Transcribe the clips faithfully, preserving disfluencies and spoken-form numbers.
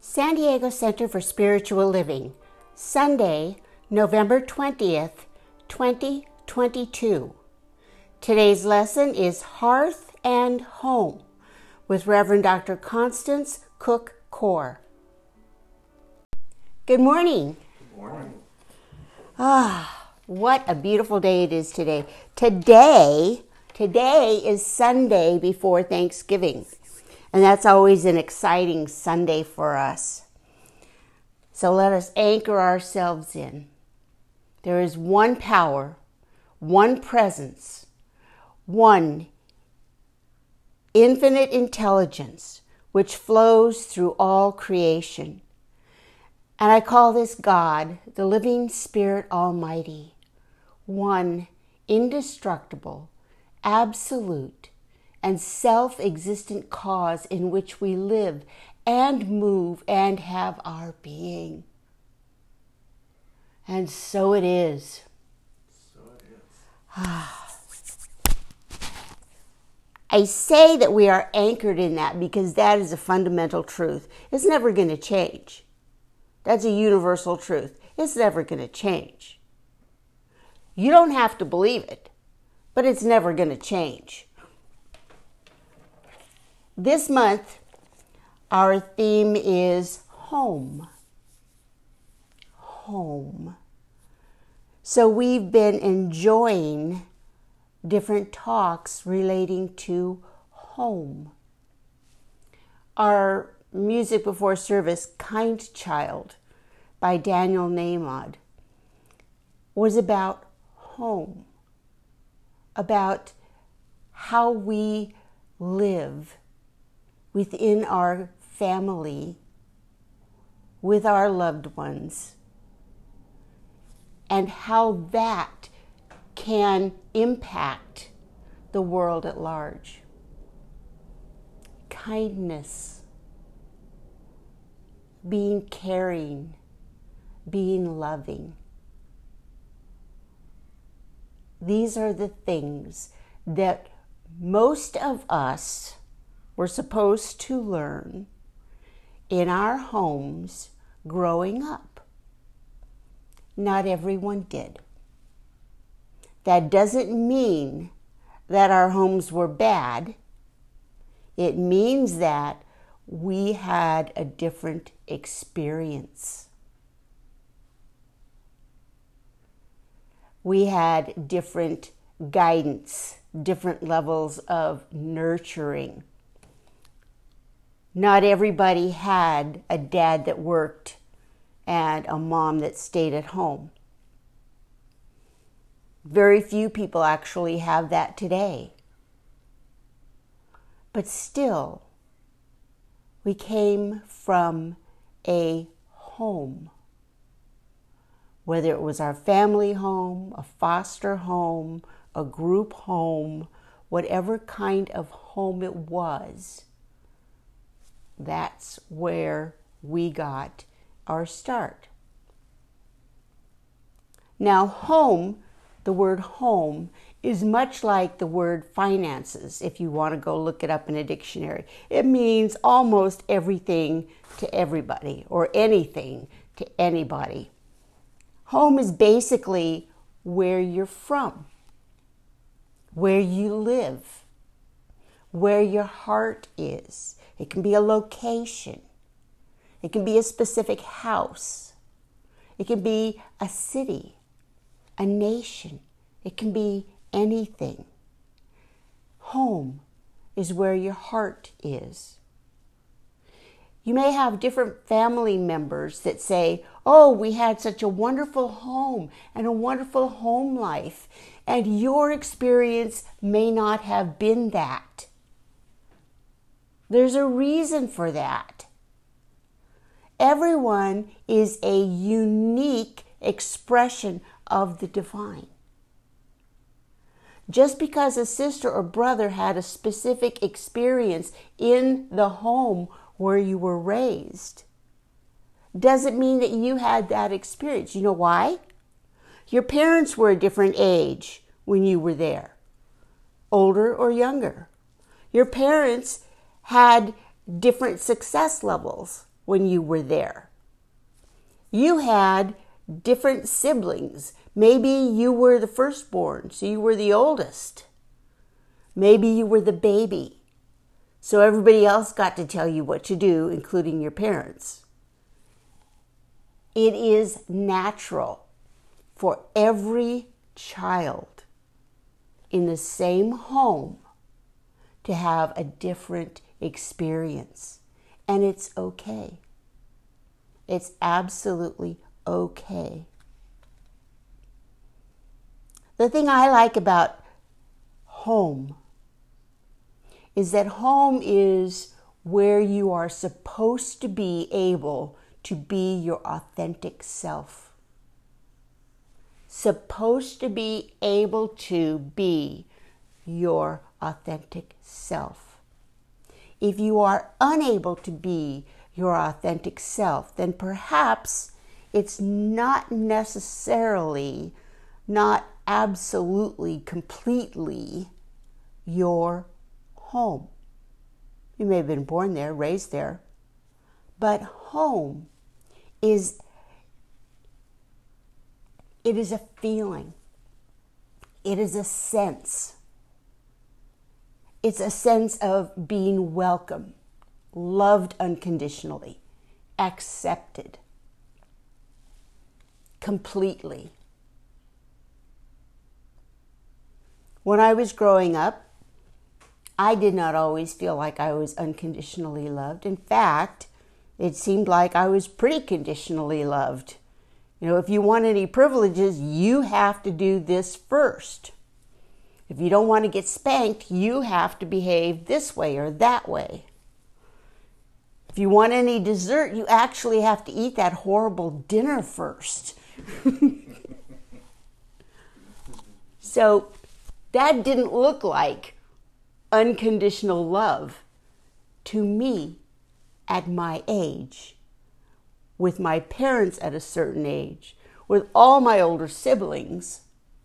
San Diego Center for Spiritual Living, Sunday, November twentieth, twenty twenty-two. Today's lesson is Hearth and Home with Reverend Doctor Constance Cook Core. Good morning. Good morning. Ah, what a beautiful day it is today. Today, today is Sunday before Thanksgiving. And that's always an exciting Sunday for us. So let us anchor ourselves in. There is one power, one presence, one infinite intelligence which flows through all creation. And I call this God, the living Spirit Almighty, one indestructible, absolute, and self-existent cause in which we live and move and have our being. And so it is. So it is. I say that we are anchored in that because that is a fundamental truth. It's never going to change. That's a universal truth. It's never going to change. You don't have to believe it, but it's never going to change. This month, our theme is home. Home. So we've been enjoying different talks relating to home. Our music before service, Kind Child, by Daniel Nahmod, was about home, about how we live within our family, with our loved ones, and how that can impact the world at large. Kindness, being caring, being loving. These are the things that most of us were supposed to learn in our homes growing up. Not everyone did. That doesn't mean that our homes were bad. It means that we had a different experience. We had different guidance, different levels of nurturing. Not everybody had a dad that worked and a mom that stayed at home. Very few people actually have that today. But still, we came from a home. Whether it was our family home, a foster home, a group home, whatever kind of home it was, that's where we got our start. Now, home, the word home, is much like the word finances, if you want to go look it up in a dictionary. It means almost everything to everybody, or anything to anybody. Home is basically where you're from, where you live, where your heart is. It can be a location. It can be a specific house. It can be a city, a nation. It can be anything. Home is where your heart is. You may have different family members that say, oh, we had such a wonderful home and a wonderful home life, and your experience may not have been that. There's a reason for that. Everyone is a unique expression of the divine. Just because a sister or brother had a specific experience in the home where you were raised doesn't mean that you had that experience. You know why? Your parents were a different age when you were there, older or younger. Your parents had different success levels when you were there. You had different siblings. Maybe you were the firstborn, so you were the oldest. Maybe you were the baby, so everybody else got to tell you what to do, including your parents. It is natural for every child in the same home to have a different experience. And it's okay. It's absolutely okay. The thing I like about home is that home is where you are supposed to be able to be your authentic self. Supposed to be able to be your authentic self. If you are unable to be your authentic self, then perhaps it's not necessarily, not absolutely, completely your home. You may have been born there, raised there, but home is, it is a feeling. It is a sense. It's a sense of being welcome, loved unconditionally, accepted completely. When I was growing up, I did not always feel like I was unconditionally loved. In fact, it seemed like I was pretty conditionally loved. You know, if you want any privileges, you have to do this first. If you don't want to get spanked, you have to behave this way or that way. If you want any dessert, you actually have to eat that horrible dinner first. So that didn't look like unconditional love to me at my age, with my parents at a certain age, with all my older siblings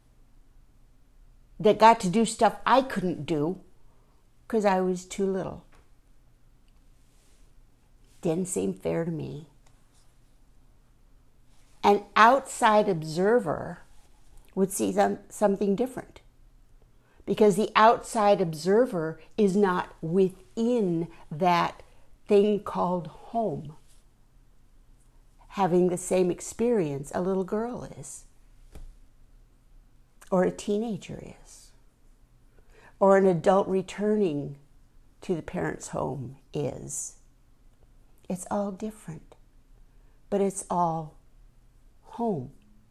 that got to do stuff I couldn't do because I was too little. Didn't seem fair to me. An outside observer would see some, something different, because the outside observer is not within that thing called home, having the same experience a little girl is, or a teenager is, or an adult returning to the parent's home is. It's all different, but it's all home.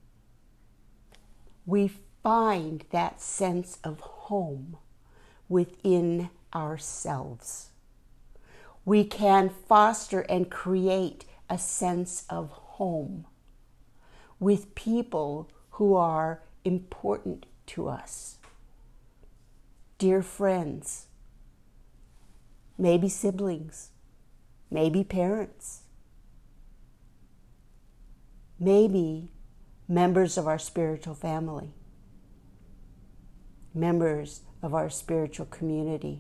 We find that sense of home within ourselves. We can foster and create a sense of home with people who are important to us. Dear friends, maybe siblings, maybe parents, maybe members of our spiritual family, members of our spiritual community.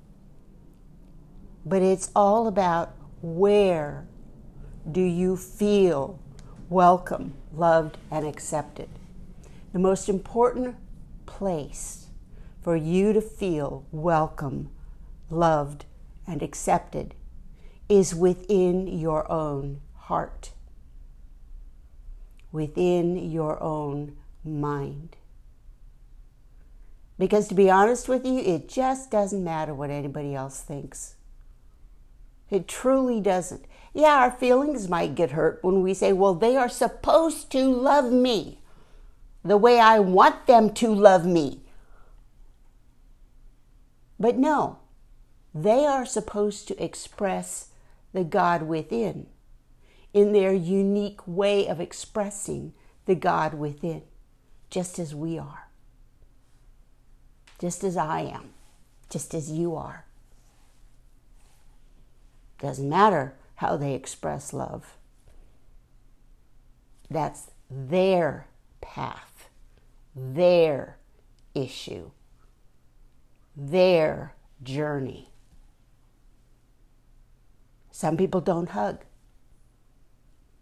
But it's all about, where do you feel welcome, loved, and accepted? The most important place for you to feel welcome, loved, and accepted is within your own heart, within your own mind. Because to be honest with you, it just doesn't matter what anybody else thinks. It truly doesn't. Yeah, our feelings might get hurt when we say, well, they are supposed to love me the way I want them to love me. But no, they are supposed to express the God within in their unique way of expressing the God within, just as we are, just as I am, just as you are. Doesn't matter how they express love. That's their path, their issue, their journey. Some people don't hug.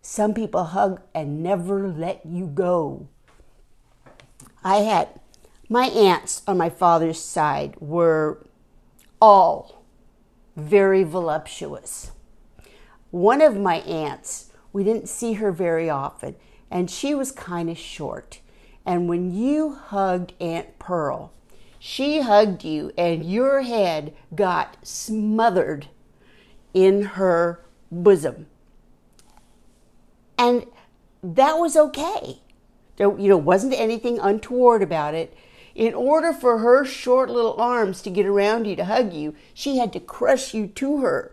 Some people hug and never let you go. I had, my aunts on my father's side were all very voluptuous. One of my aunts, we didn't see her very often, and she was kind of short. And when you hugged Aunt Pearl, she hugged you and your head got smothered in her bosom. And that was okay. There, you know, wasn't anything untoward about it. In order for her short little arms to get around you to hug you, she had to crush you to her.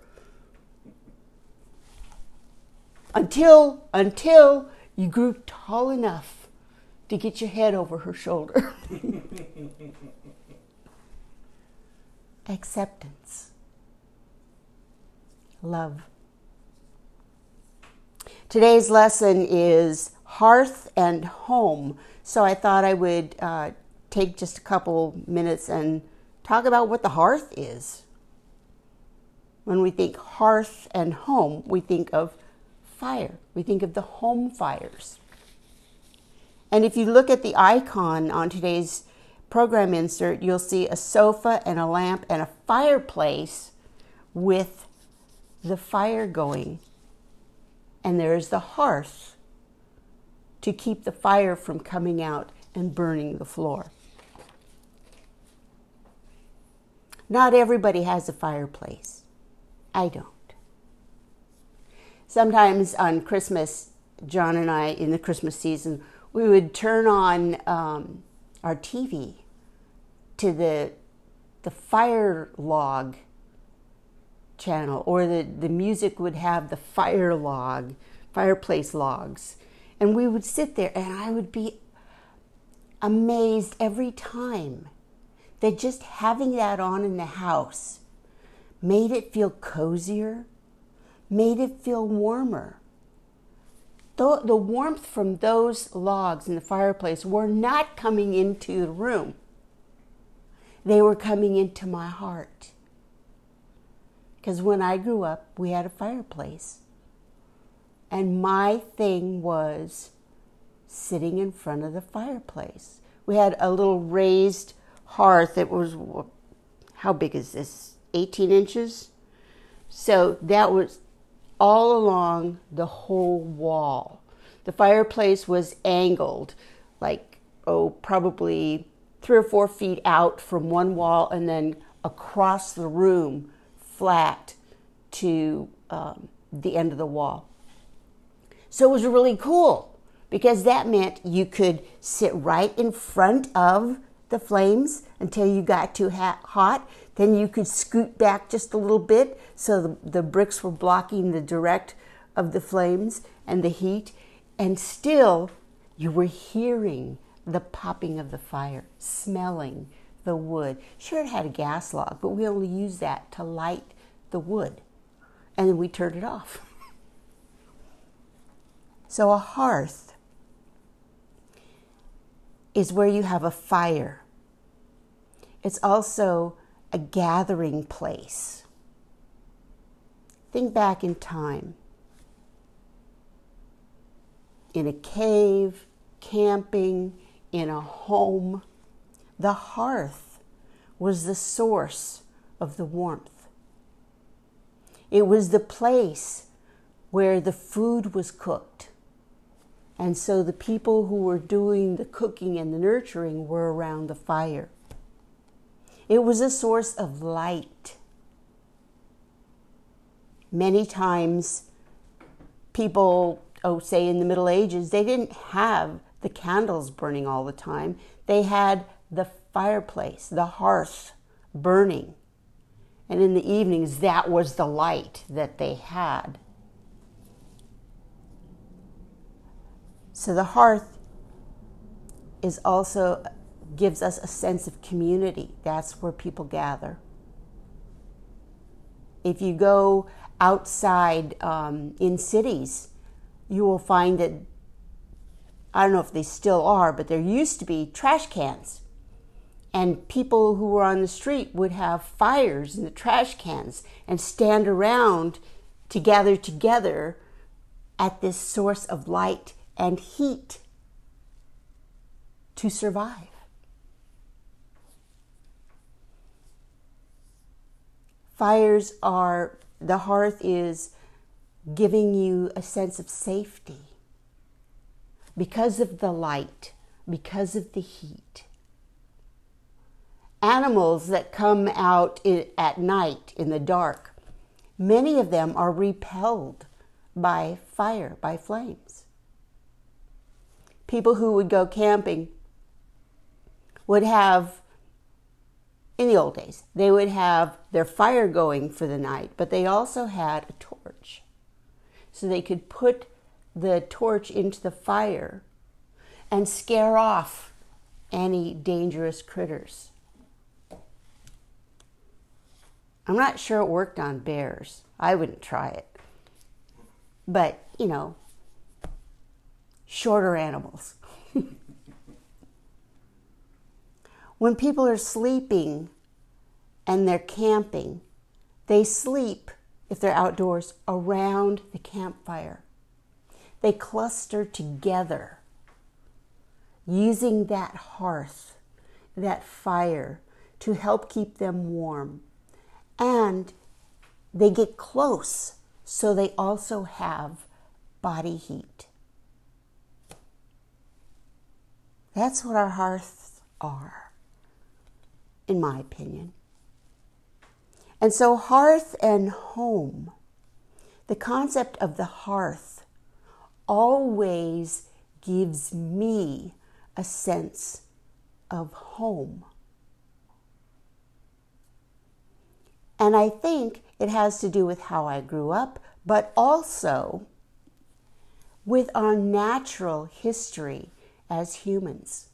Until, until you grew tall enough to get your head over her shoulder. Acceptance. Love. Today's lesson is hearth and home. So I thought I would uh, take just a couple minutes and talk about what the hearth is. When we think hearth and home, we think of fire. We think of the home fires. And if you look at the icon on today's program insert, you'll see a sofa and a lamp and a fireplace with the fire going. And there's the hearth to keep the fire from coming out and burning the floor. Not everybody has a fireplace. I don't. Sometimes on Christmas, John and I, in the Christmas season, we would turn on um, our T V to the the fire log channel, or the, the music would have the fire log, fireplace logs. And we would sit there and I would be amazed every time that just having that on in the house made it feel cozier, made it feel warmer. The, the warmth from those logs in the fireplace were not coming into the room. They were coming into my heart. Because when I grew up, we had a fireplace. And my thing was sitting in front of the fireplace. We had a little raised hearth that was, how big is this? eighteen inches? So that was all along the whole wall. The fireplace was angled, like, oh, probably three or four feet out from one wall and then across the room, flat to um, the end of the wall. So it was really cool because that meant you could sit right in front of the flames until you got too hot. Then you could scoot back just a little bit so the, the bricks were blocking the direct of the flames and the heat. And still you were hearing the popping of the fire, smelling the wood. Sure, it had a gas log, but we only used that to light the wood. And then we turned it off. So a hearth is where you have a fire. It's also a gathering place. Think back in time. In a cave, camping, in a home, the hearth was the source of the warmth. It was the place where the food was cooked. And so the people who were doing the cooking and the nurturing were around the fire. It was a source of light. Many times people, oh, say in the Middle Ages, they didn't have the candles burning all the time. They had the fireplace, the hearth burning. And in the evenings, that was the light that they had. So the hearth is also gives us a sense of community. That's where people gather. If you go outside um, in cities, you will find that, I don't know if they still are, but there used to be trash cans. And people who were on the street would have fires in the trash cans and stand around to gather together at this source of light and heat to survive. Fires are, the hearth is giving you a sense of safety because of the light, because of the heat. Animals that come out in, at night in the dark, many of them are repelled by fire, by flames. People who would go camping would have, in the old days, they would have their fire going for the night, but they also had a torch. So they could put the torch into the fire and scare off any dangerous critters. I'm not sure it worked on bears. I wouldn't try it. But, you know, shorter animals. When people are sleeping and they're camping, they sleep, if they're outdoors, around the campfire. They cluster together, using that hearth, that fire, to help keep them warm. And they get close, so they also have body heat. That's what our hearths are, in my opinion. And so hearth and home, the concept of the hearth always gives me a sense of home. And I think it has to do with how I grew up, but also with our natural history as humans.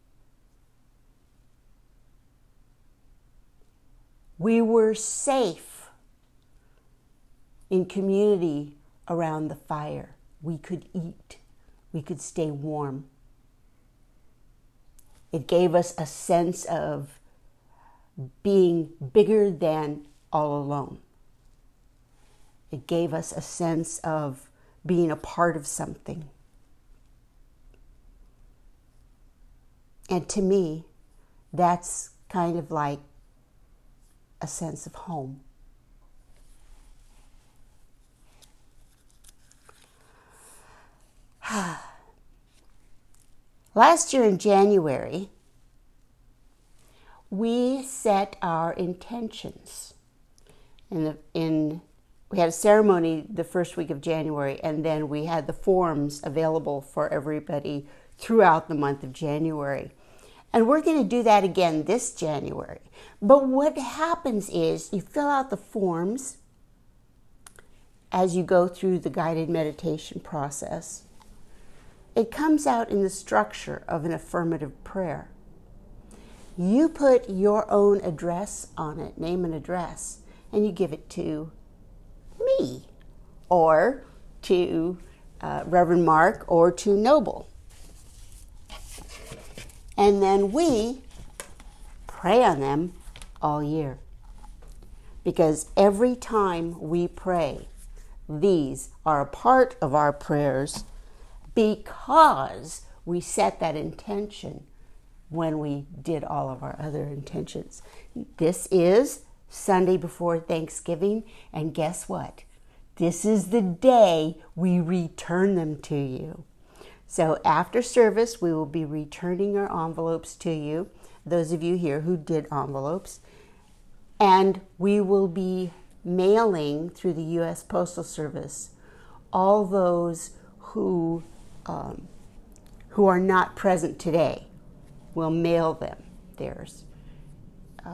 We were safe in community around the fire. We could eat. We could stay warm. It gave us a sense of being bigger than all alone. It gave us a sense of being a part of something. And to me, that's kind of like a sense of home. Last year in January, we set our intentions. In the, in, we had a ceremony the first week of January, and then we had the forms available for everybody throughout the month of January. And we're going to do that again this January. But what happens is you fill out the forms as you go through the guided meditation process. It comes out in the structure of an affirmative prayer. You put your own address on it, name and address, and you give it to me or to uh, Reverend Mark or to Noble. And then we pray on them all year. Because every time we pray, these are a part of our prayers because we set that intention when we did all of our other intentions. This is Sunday before Thanksgiving, and guess what? This is the day we return them to you. So after service, we will be returning our envelopes to you, those of you here who did envelopes, and we will be mailing through the U S Postal Service all those who um, who are not present today. We'll mail them theirs. A uh,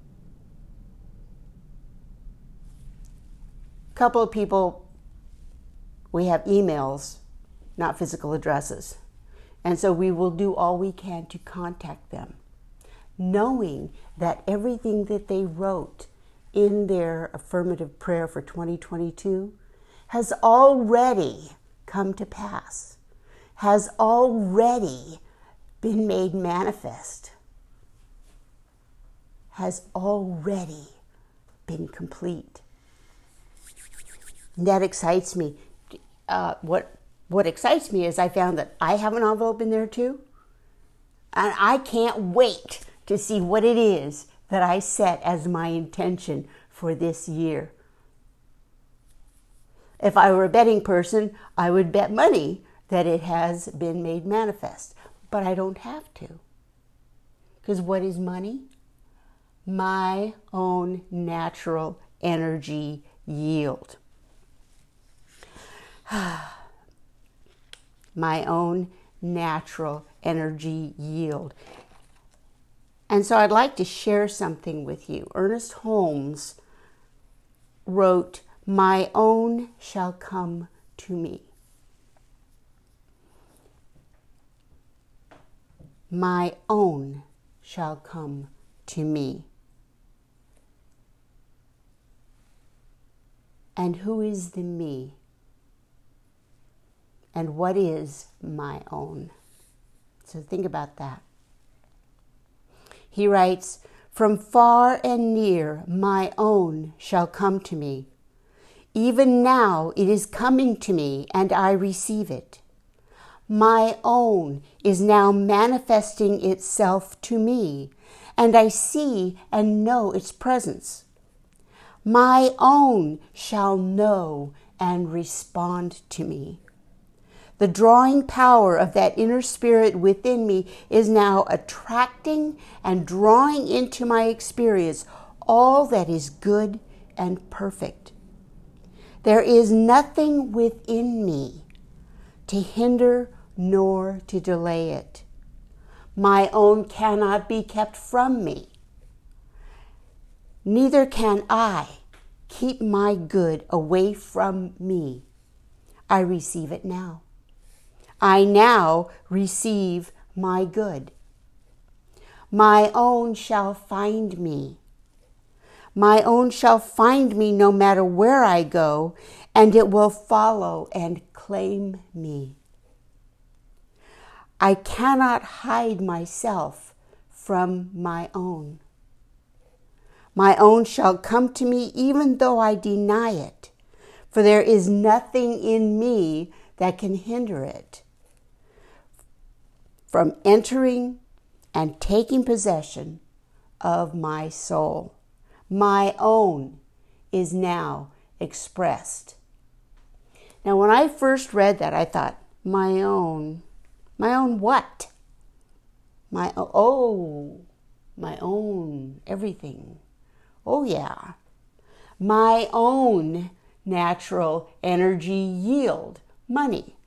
couple of people, we have emails, not physical addresses. And so we will do all we can to contact them, knowing that everything that they wrote in their affirmative prayer for twenty twenty-two has already come to pass, has already been made manifest, has already been complete. And that excites me. uh, what what excites me is I found that I have an envelope in there too, and I can't wait to see what it is that I set as my intention for this year. If I were a betting person, I would bet money that it has been made manifest, but I don't have to. Because what is money? My own natural energy yield. My own natural energy yield. And so I'd like to share something with you. Ernest Holmes wrote, "My own shall come to me." My own shall come to me. And who is the me? And what is my own? So think about that. He writes, "From far and near my own shall come to me. Even now it is coming to me, and I receive it. My own is now manifesting itself to me, and I see and know its presence. My own shall know and respond to me. The drawing power of that inner spirit within me is now attracting and drawing into my experience all that is good and perfect. There is nothing within me to hinder nor to delay it. My own cannot be kept from me. Neither can I keep my good away from me. I receive it now. I now receive my good. My own shall find me. My own shall find me no matter where I go, and it will follow and claim me. I cannot hide myself from my own. My own shall come to me even though I deny it, for there is nothing in me that can hinder it from entering and taking possession of my soul. My own is now expressed." Now, when I first read that, I thought, my own, my own what? My, oh, my own everything. Oh, yeah. My own natural energy yield, money.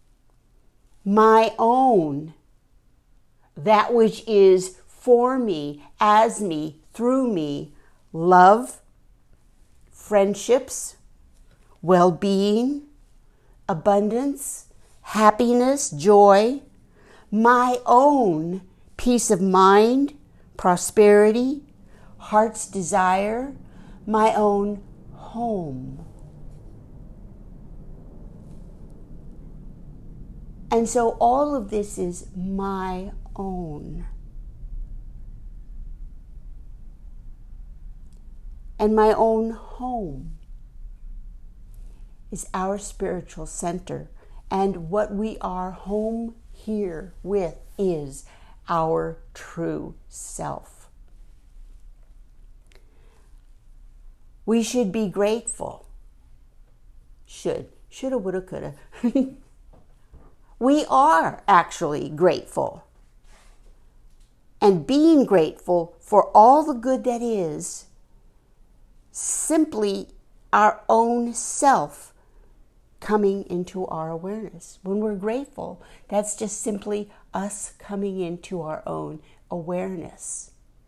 My own, that which is for me, as me, through me, love, friendships, well-being, abundance, happiness, joy, my own peace of mind, prosperity, heart's desire, my own home. And so all of this is my own. And my own home is our spiritual center. And what we are home here with is our true self. We should be grateful. Should. Shoulda, woulda, coulda. We are actually grateful. And being grateful for all the good that is simply our own self coming into our awareness. When we're grateful, that's just simply us coming into our own awareness.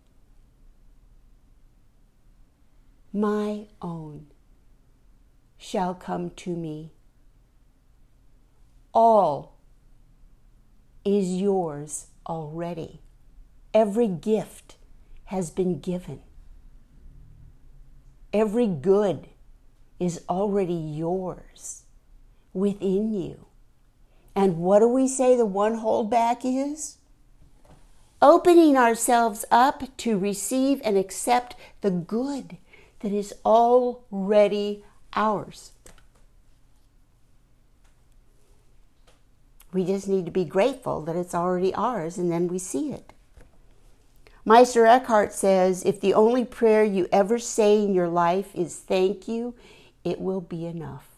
My own shall come to me. All is yours already. Every gift has been given. Every good is already yours within you. And what do we say the one holdback is? Opening ourselves up to receive and accept the good that is already ours. We just need to be grateful that it's already ours, and then we see it. Meister Eckhart says, if the only prayer you ever say in your life is thank you, it will be enough.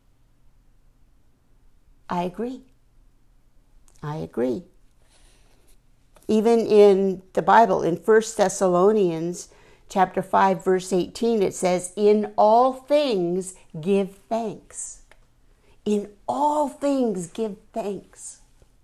I agree. I agree. Even in the Bible, in First Thessalonians chapter five, verse eighteen, it says, in all things give thanks. In all things give thanks.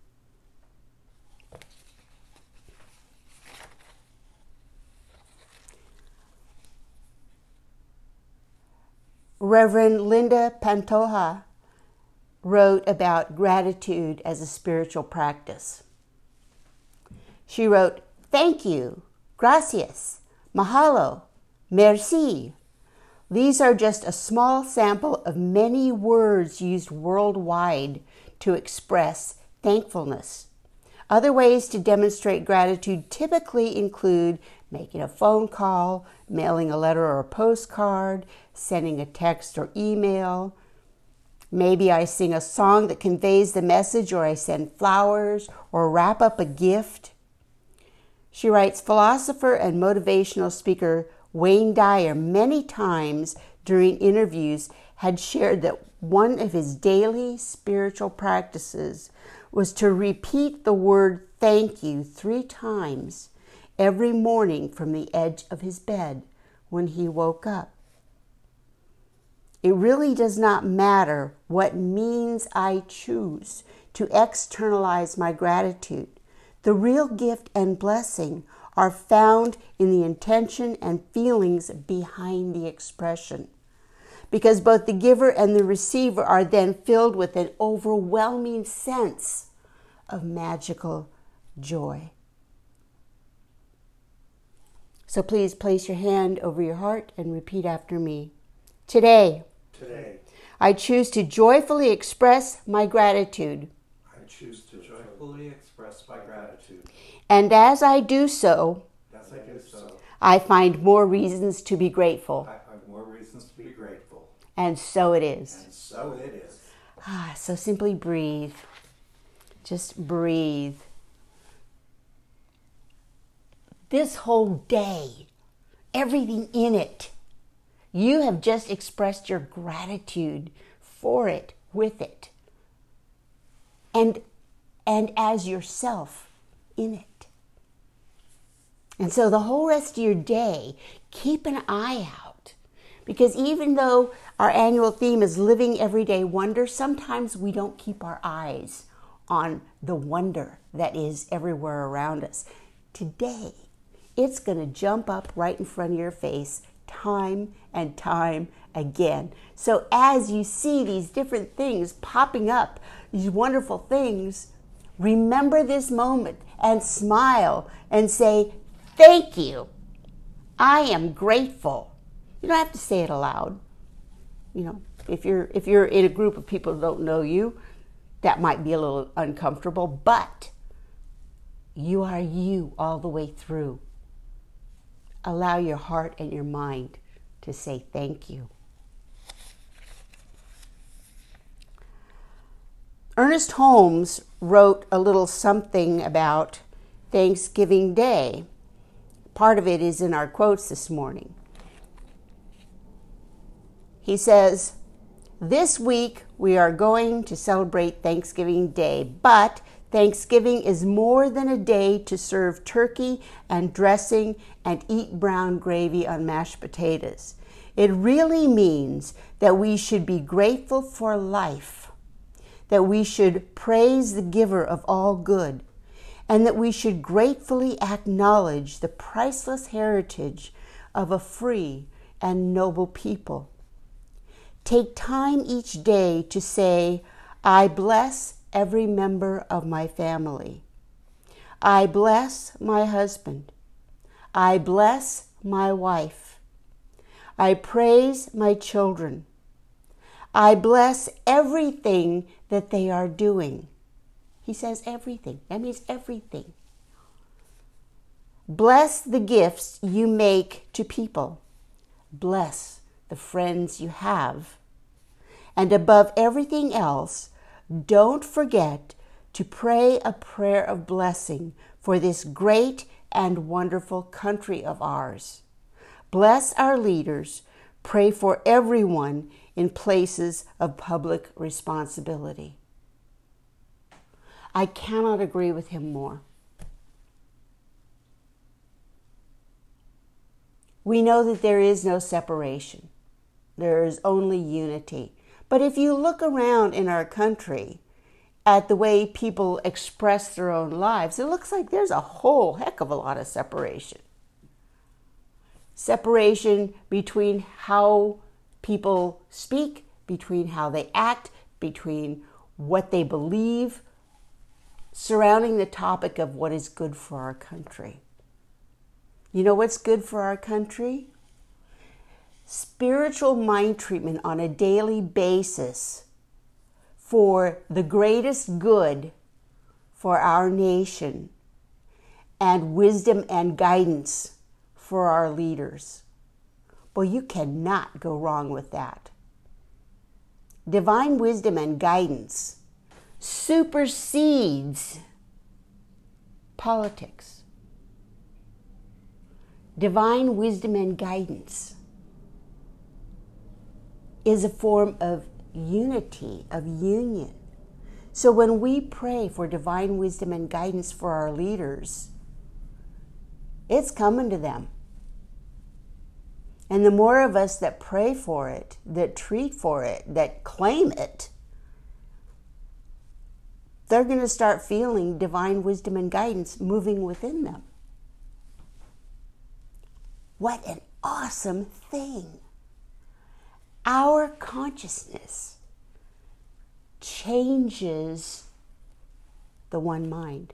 Reverend Linda Pantoja wrote about gratitude as a spiritual practice. She wrote, thank you, gracias, mahalo, merci. These are just a small sample of many words used worldwide to express thankfulness. Other ways to demonstrate gratitude typically include making a phone call, mailing a letter or a postcard, sending a text or email. Maybe I sing a song that conveys the message, or I send flowers, or wrap up a gift. She writes, philosopher and motivational speaker Wayne Dyer many times during interviews had shared that one of his daily spiritual practices was to repeat the word thank you three times every morning from the edge of his bed when he woke up. It really does not matter what means I choose to externalize my gratitude. The real gift and blessing are found in the intention and feelings behind the expression, because both the giver and the receiver are then filled with an overwhelming sense of magical joy. So please place your hand over your heart and repeat after me. Today, Today, I choose to joyfully express my gratitude. I choose to joyfully express my gratitude. And as I do so, As I do so, I find more reasons to be grateful. I find more reasons to be grateful. And so it is. And so it is. Ah, so simply breathe. Just breathe. This whole day, everything in it, you have just expressed your gratitude for it, with it, and and as yourself in it. And so the whole rest of your day, keep an eye out, because even though our annual theme is living everyday wonder, sometimes we don't keep our eyes on the wonder that is everywhere around us. Today, it's going to jump up right in front of your face time and time again. So as you see these different things popping up, these wonderful things, remember this moment and smile and say, thank you. I am grateful. You don't have to say it aloud. You know, if you're if you're in a group of people who don't know you, that might be a little uncomfortable, but you are you all the way through. Allow your heart and your mind to say thank you. Ernest Holmes wrote a little something about Thanksgiving Day. Part of it is in our quotes this morning. He says, this week we are going to celebrate Thanksgiving Day, but Thanksgiving is more than a day to serve turkey and dressing and eat brown gravy on mashed potatoes. It really means that we should be grateful for life, that we should praise the giver of all good, and that we should gratefully acknowledge the priceless heritage of a free and noble people. Take time each day to say, I bless every member of my family. I bless my husband. I bless my wife. I praise my children. I bless everything that they are doing. He says everything. That means everything. Bless the gifts you make to people. Bless the friends you have. And above everything else, don't forget to pray a prayer of blessing for this great and wonderful country of ours. Bless our leaders. Pray for everyone in places of public responsibility. I cannot agree with him more. We know that there is no separation. There is only unity. But if you look around in our country at the way people express their own lives, it looks like there's a whole heck of a lot of separation. Separation between how people speak, between how they act, between what they believe, surrounding the topic of what is good for our country. You know what's good for our country? Spiritual mind treatment on a daily basis for the greatest good for our nation, and wisdom and guidance for our leaders. Well, you cannot go wrong with that. Divine wisdom and guidance supersedes politics. Divine wisdom and guidance is a form of unity, of union. So when we pray for divine wisdom and guidance for our leaders, it's coming to them. And the more of us that pray for it, that treat for it, that claim it, they're going to start feeling divine wisdom and guidance moving within them. What an awesome thing. Our consciousness changes the one mind.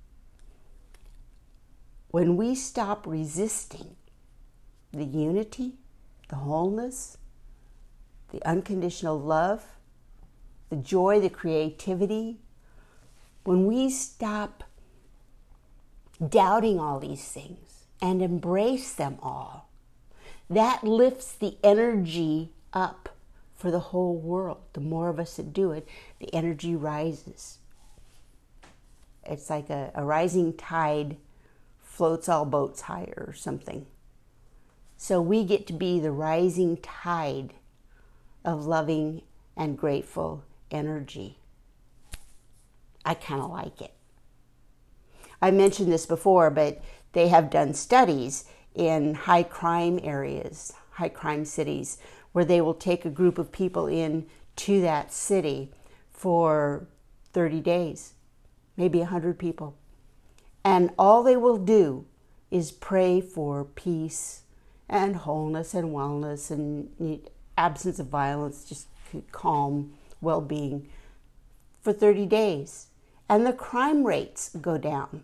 When we stop resisting the unity, the wholeness, the unconditional love, the joy, the creativity, when we stop doubting all these things and embrace them all, that lifts the energy up for the whole world. The more of us that do it, the energy rises. It's like a, a rising tide floats all boats higher or something. So we get to be the rising tide of loving and grateful energy. I kind of like it. I mentioned this before, but they have done studies in high crime areas, high crime cities, where they will take a group of people in to that city for thirty days, maybe one hundred people. And all they will do is pray for peace and wholeness and wellness and absence of violence, just calm, well-being for thirty days. And the crime rates go down.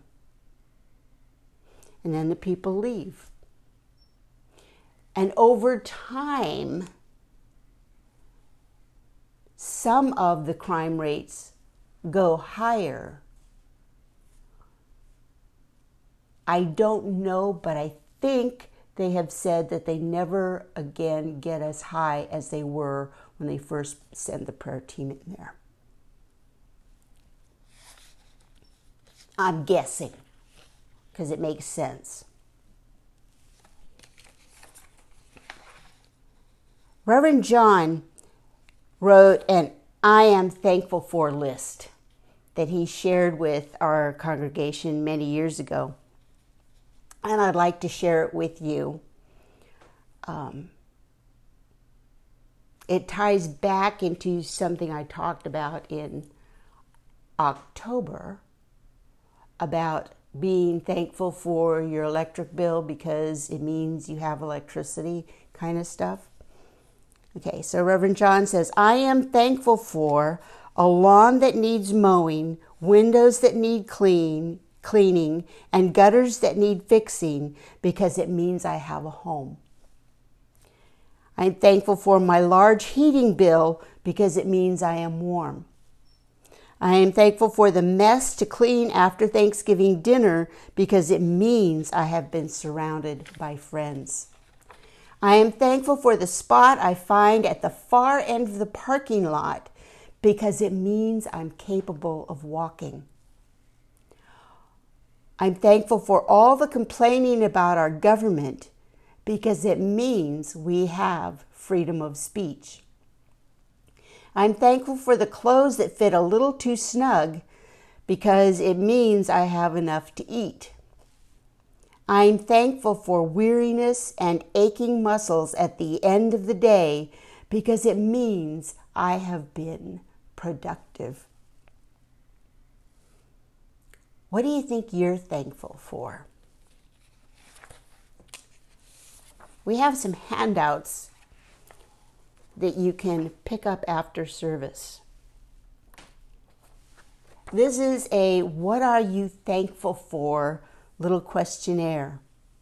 And then the people leave. And over time, some of the crime rates go higher. I don't know, but I think they have said that they never again get as high as they were when they first sent the prayer team in there. I'm guessing, because it makes sense. Reverend John wrote an I am thankful for list that he shared with our congregation many years ago. And I'd like to share it with you. Um, it ties back into something I talked about in October about being thankful for your electric bill because it means you have electricity, kind of stuff. Okay, so Reverend John says, I am thankful for a lawn that needs mowing, windows that need clean, cleaning, and gutters that need fixing because it means I have a home. I am thankful for my large heating bill because it means I am warm. I am thankful for the mess to clean after Thanksgiving dinner because it means I have been surrounded by friends. I am thankful for the spot I find at the far end of the parking lot because it means I'm capable of walking. I'm thankful for all the complaining about our government because it means we have freedom of speech. I'm thankful for the clothes that fit a little too snug because it means I have enough to eat. I'm thankful for weariness and aching muscles at the end of the day because it means I have been productive. What do you think you're thankful for? We have some handouts that you can pick up after service. This is a "What are you thankful for?" little questionnaire.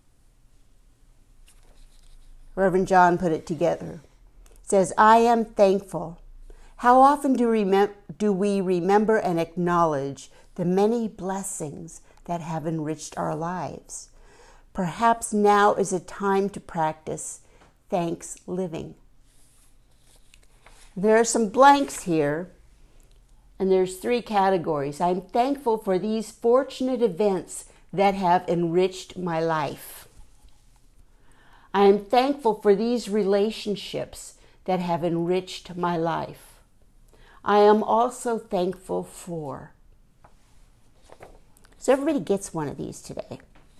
Reverend John put it together. It says, I am thankful. How often do, remem- do we remember and acknowledge the many blessings that have enriched our lives? Perhaps now is a time to practice thanks living. There are some blanks here, and there's three categories. I'm thankful for these fortunate events that have enriched my life. I am thankful for these relationships that have enriched my life. I am also thankful for. So everybody gets one of these today.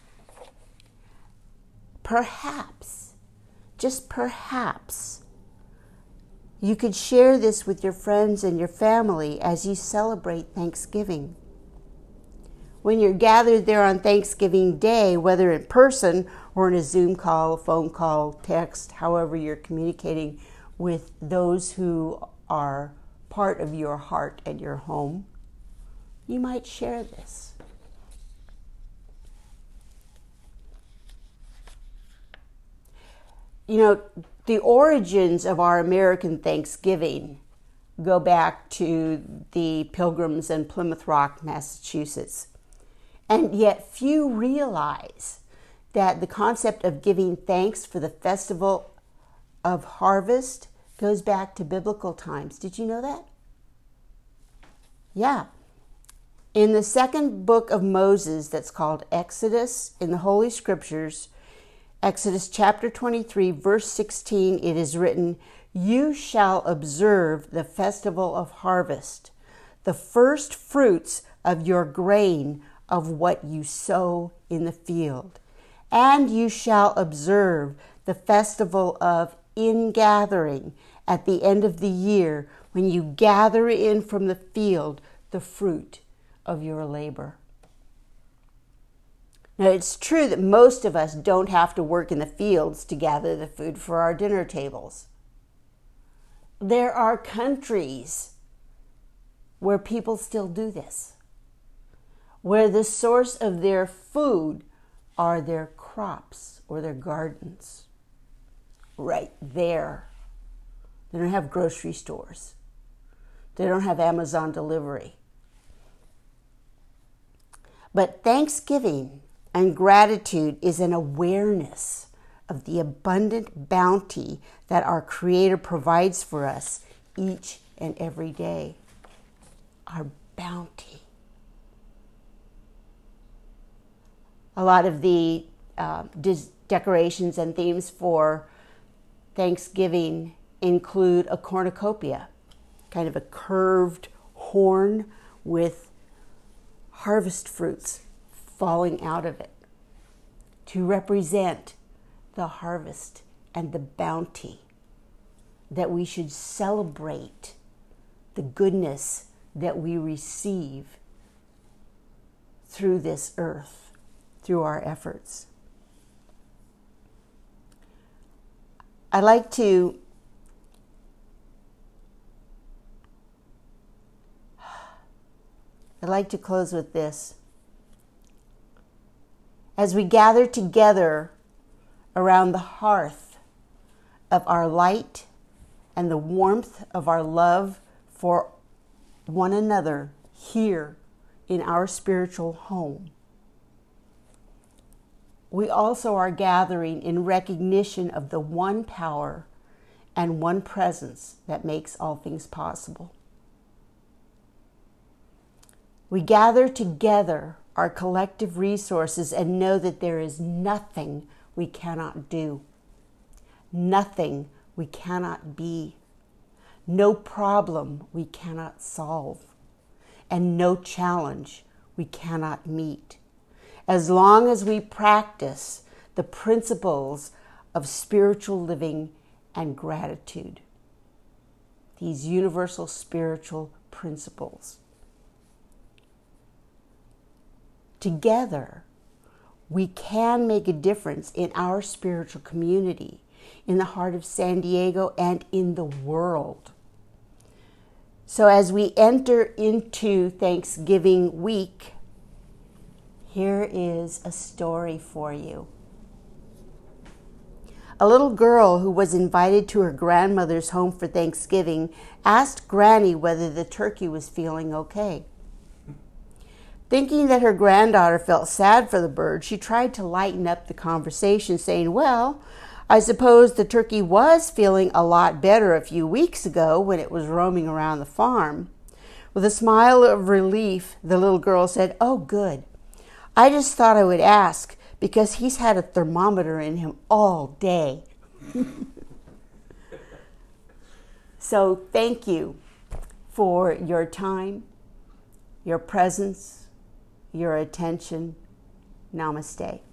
Perhaps, just perhaps, you could share this with your friends and your family as you celebrate Thanksgiving. When you're gathered there on Thanksgiving Day, whether in person or in a Zoom call, a phone call, text, however you're communicating with those who are part of your heart and your home, you might share this. You know, the origins of our American Thanksgiving go back to the Pilgrims in Plymouth Rock, Massachusetts. And yet few realize that the concept of giving thanks for the festival of harvest goes back to biblical times. Did you know that? Yeah. In the second book of Moses, that's called Exodus, in the Holy Scriptures, Exodus chapter twenty-three, verse sixteen, it is written, You shall observe the festival of harvest, the first fruits of your grain of what you sow in the field. And you shall observe the festival of ingathering at the end of the year, when you gather in from the field the fruit of your labor. Now, it's true that most of us don't have to work in the fields to gather the food for our dinner tables. There are countries where people still do this, where the source of their food are their crops or their gardens. Right there. They don't have grocery stores. They don't have Amazon delivery. But Thanksgiving and gratitude is an awareness of the abundant bounty that our Creator provides for us each and every day. Our bounty. A lot of the uh, dis- decorations and themes for Thanksgiving include a cornucopia, kind of a curved horn with harvest fruits falling out of it to represent the harvest and the bounty, that we should celebrate the goodness that we receive through this earth, through our efforts. I like to I'd like to close with this. As we gather together around the hearth of our light and the warmth of our love for one another here in our spiritual home, we also are gathering in recognition of the one power and one presence that makes all things possible. We gather together our collective resources and know that there is nothing we cannot do, nothing we cannot be, no problem we cannot solve, and no challenge we cannot meet, as long as we practice the principles of spiritual living and gratitude. These universal spiritual principles. Together, we can make a difference in our spiritual community, in the heart of San Diego, and in the world. So as we enter into Thanksgiving week, here is a story for you. A little girl who was invited to her grandmother's home for Thanksgiving asked Granny whether the turkey was feeling okay. Thinking that her granddaughter felt sad for the bird, she tried to lighten up the conversation, saying, "Well, I suppose the turkey was feeling a lot better a few weeks ago when it was roaming around the farm." With a smile of relief, the little girl said, "Oh, good. I just thought I would ask because he's had a thermometer in him all day." So thank you for your time, your presence, your attention. Namaste.